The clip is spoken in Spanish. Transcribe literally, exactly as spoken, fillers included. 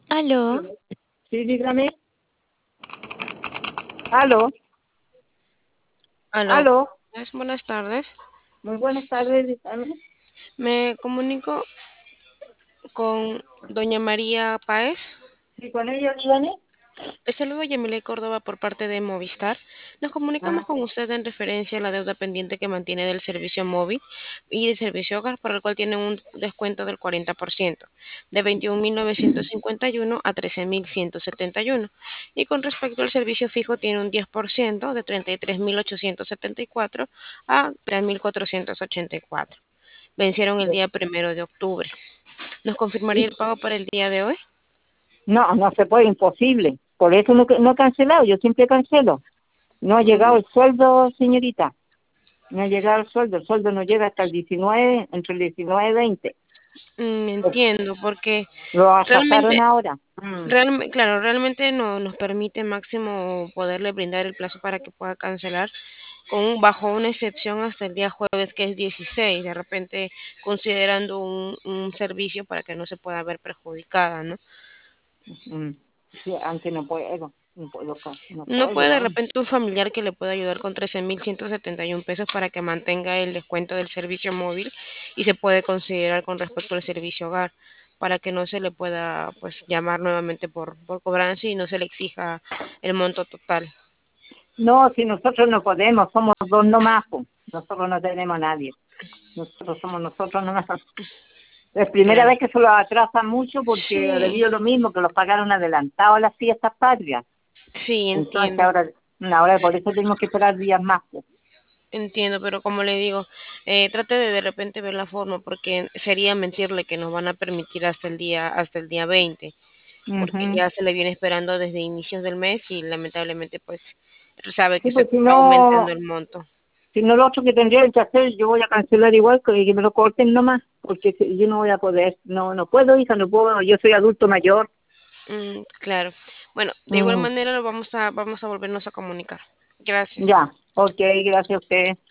Aló, Sí, dígame. Aló, aló, aló. buenas buenas tardes. Muy buenas tardes, dígame. Me comunico con doña María Páez. Sí, con ella, dígame. Le saludo a Yamile Córdoba por parte de Movistar. Nos comunicamos Ah, con usted en referencia a la deuda pendiente que mantiene del servicio móvil y del servicio hogar, para el cual tiene un descuento del cuarenta por ciento, de veintiún mil novecientos cincuenta y uno a trece mil ciento setenta y uno. Y con respecto al servicio fijo, tiene un diez por ciento, de treinta y tres mil ochocientos setenta y cuatro a tres mil cuatrocientos ochenta y cuatro. Vencieron el de- día primero de octubre. ¿Nos confirmaría sí. el pago para el día de hoy? No, no se puede, imposible. Por eso no, no he cancelado, yo siempre cancelo. No ha llegado Mm, el sueldo, señorita. No ha llegado el sueldo. El sueldo no llega hasta el diecinueve, entre el diecinueve y veinte. mm, Pues, entiendo, porque lo atrasaron realmente, ahora. Mm, realmente, claro, realmente no nos permite máximo poderle brindar el plazo para que pueda cancelar con un- bajo una excepción hasta el día jueves, que es dieciséis, de repente considerando un, un servicio para que no se pueda ver perjudicada, ¿no? mm. Sí, antes no puedo, no puedo, ca- no No puedo, puede de vamos. repente un familiar que le pueda ayudar con trece mil ciento setenta y uno pesos para que mantenga el descuento del servicio móvil y se puede considerar con respecto al servicio hogar, para que no se le pueda pues llamar nuevamente por, por cobranza y no se le exija el monto total. No, si nosotros no podemos, somos dos nomás, pues. Nosotros no tenemos a nadie. Nosotros somos nosotros nomás. Es primera Claro. vez que se los atrasa mucho porque Sí, debido a lo mismo que los pagaron adelantado a las fiestas patrias. sí, Entonces entiendo. ahora, ahora por eso tenemos que esperar días más, pues. Entiendo, pero como le digo, eh, trate de de repente ver la forma, porque sería mentirle que nos van a permitir hasta el día, hasta el día veinte, porque Ujú. ya se le viene esperando desde inicios del mes y lamentablemente pues sabe que Sí, se pues si va aumentando no, el monto. si no lo otro que tendría que hacer, yo voy a cancelar igual que, que me lo corten nomás, porque si- yo no voy a poder, no, no puedo, hija, no puedo, yo soy adulto mayor. Mm, claro. Bueno, de igual Mm, manera lo vamos a, vamos a volvernos a comunicar. Gracias. ya, ok, gracias a usted.